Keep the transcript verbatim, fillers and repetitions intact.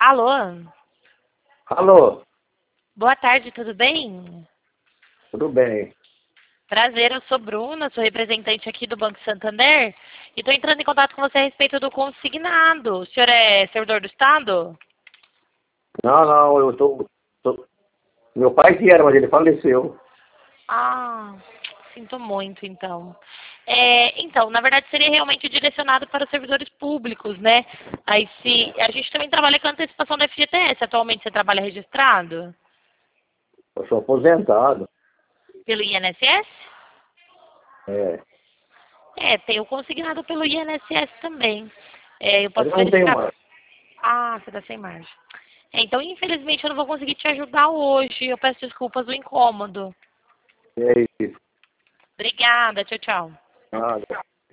Alô? Alô, Boa tarde, tudo bem? tudo bem? Prazer, eu sou Bruna, sou representante aqui do Banco Santander e estou entrando em contato com você a respeito do consignado. O senhor é servidor do Estado? Não, não, eu tô, tô- Meu pai que era, mas ele faleceu. Ah, sinto muito, então. É, então, na verdade, seria realmente direcionado para os servidores públicos, né? Aí, se a gente também trabalha com antecipação do F G T S. Atualmente, você trabalha registrado Eu sou aposentado. pelo I N S S? É. É, tem o consignado pelo I N S S também. É, eu Mas posso eu não tenho verificar. mais. Ah, você está sem margem. É, então, infelizmente, eu não vou conseguir te ajudar hoje. Eu peço desculpas do incômodo. É isso. Obrigada, tchau, tchau. Nada.